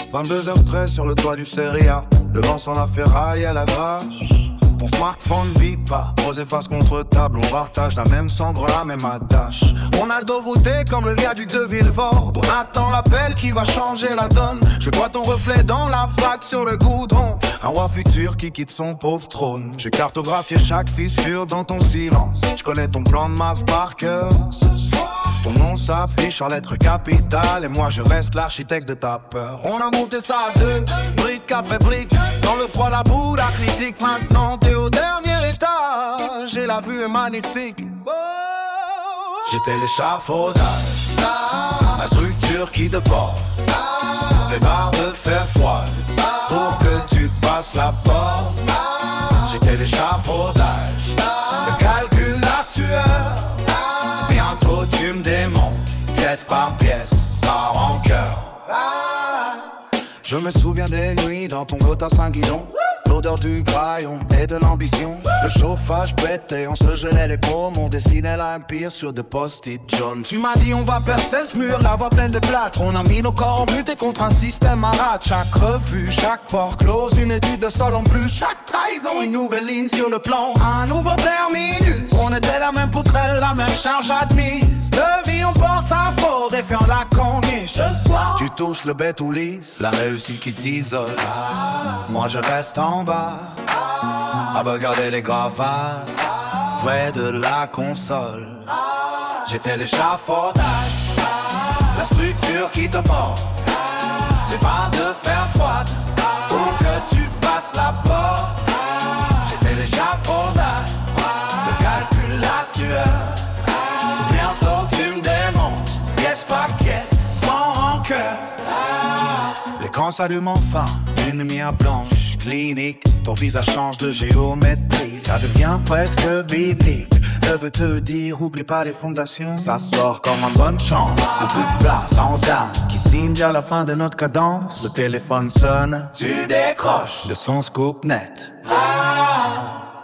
22h13 sur le toit du Seria. Le vent s'en a ferraille à la drage. Ton smartphone vit pas, aux effaces contre table. On partage la même cendre, la même attache. On a le dos voûté comme le viaduc de Villefort. On attend l'appel qui va changer la donne. Je vois ton reflet dans la vague sur le goudron. Un roi futur qui quitte son pauvre trône. J'ai cartographié chaque fissure dans ton silence. Je connais ton plan de masse par cœur. Ce soir, ton nom s'affiche en lettres capitales. Et moi je reste l'architecte de ta peur. On a monté ça à deux, brique après brique. Dans le froid, la boue, la critique. Maintenant t'es au dernier étage et la vue est magnifique. J'étais l'échafaudage, la structure qui te porte, les barres de fer froides pour que tu passes la porte. J'étais l'échafaudage, le calcul, la sueur. Bientôt tu me démontes, pièce par pièce, sans rancœur. Je me souviens des nuits dans ton Gotha Saint-Guidon. L'odeur du graillon et de l'ambition. Le chauffage pétait, on se gelait les paumes. On dessinait l'empire sur des post-it jaunes. Tu m'as dit on va percer ce mur, la voix pleine de plâtre. On a mis nos corps en buté contre un système à rate. Chaque revue, chaque port close, une étude de sol en plus. Chaque trahison, une nouvelle ligne sur le plan. Un nouveau terminus. On était la même poutrelle, la même charge admise. De vie on porte un faux, défiant la corniche. Ce soir, tu touches le bête ou lisse, la réussite qui t'isole. Moi je reste en bas, à regarder les gravats, près de la console. J'étais l'échafaudage, la structure qui te porte, les barres de fer froides, pour que tu passes la porte. J'étais l'échafaudage, le calcul, la sueur. Bientôt tu me démontes, pièce par pièce, sans rancœur. L'écran s'allume enfin, une lumière blanche. Clinique, ton visage change de géométrie. Ça devient presque biblique. Je veux te dire, oublie pas les fondations. Ça sort comme en bonne chance. Le plus de place en âme qui signe à la fin de notre cadence. Le téléphone sonne, tu décroches. Le son scoop net.